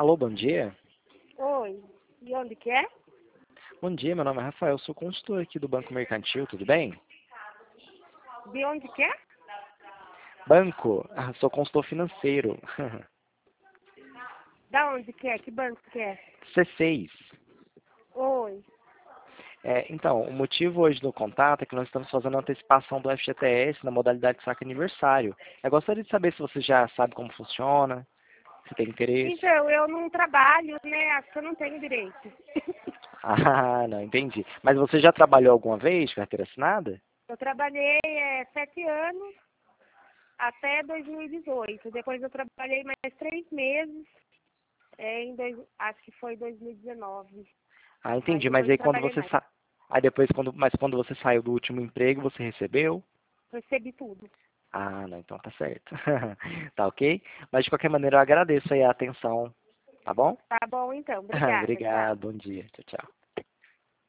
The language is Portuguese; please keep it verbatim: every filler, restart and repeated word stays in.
Alô, bom dia. Oi, e onde que é? Bom dia, meu nome é Rafael, sou consultor aqui do Banco Mercantil, tudo bem? De onde que é? Banco, ah, sou consultor financeiro. Da onde que é? Que banco que é? C seis. Oi. É, então, o motivo hoje do contato é que nós estamos fazendo a antecipação do F G T S na modalidade de saque aniversário. Eu gostaria de saber se você já sabe como funciona, se tem interesse. Então, eu não trabalho, né? Acho que eu não tenho direito. Ah, não, entendi. Mas você já trabalhou alguma vez de carteira assinada? Eu trabalhei é, sete anos até dois mil e dezoito. Depois eu trabalhei mais três meses, é, em dois, acho que foi dois mil e dezenove. Ah, Aí entendi. Mas depois eu aí quando trabalhei você mais. sa... Aí depois, quando... Mas quando você saiu do último emprego, você recebeu? Recebi tudo. Ah, não, então tá certo. Tá ok? Mas de qualquer maneira eu agradeço aí a atenção, tá bom? Tá bom, então. Obrigada. Tchau. Obrigado, bom dia. Tchau, tchau.